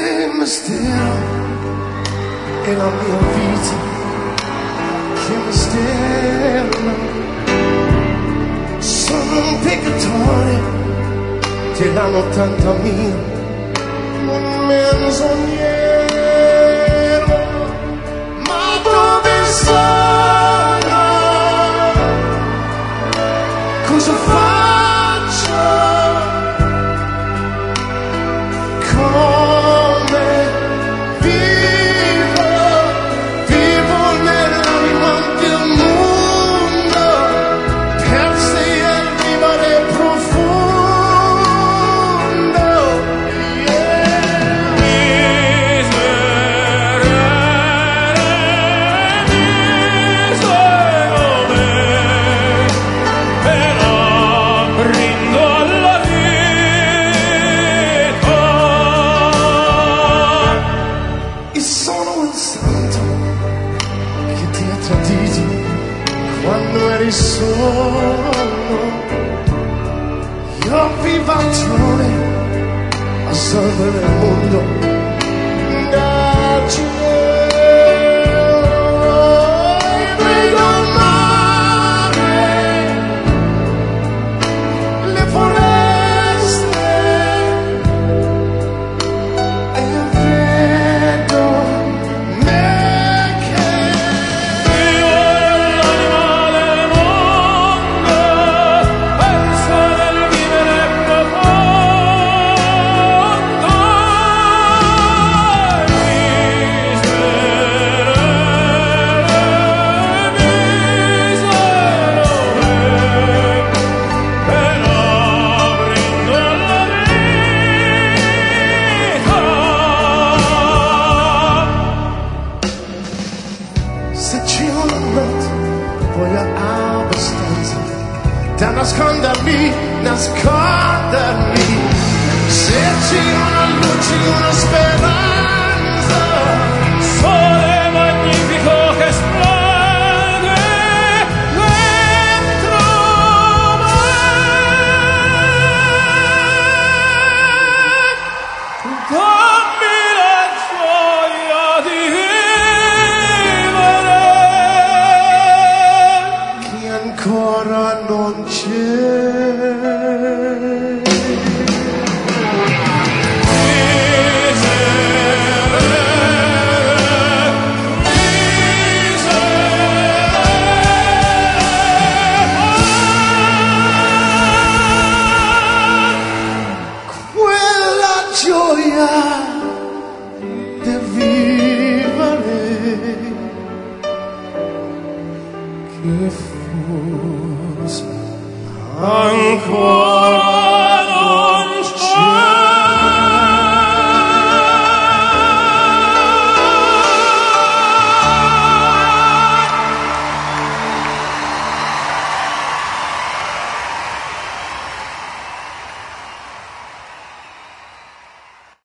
il mistero è la mia vita, che mistero. Sono un peccatore della 80.000, un menzognero, ma dove sono? Cosa faccio? Come vivo? Vivo nell'anima del mondo, persi e vivere profondo. Però rindo alla vita. E sono il santo che ti ha tradito quando eri solo. Io vivatore a salvare il mondo dal cielo. E vedo il mare, le foreste, e vedo me che Vivo l'anima del mondo, penso del vivere profondo. Però rindo alla vita. se c'è una notte voglia abbastanza da nascondermi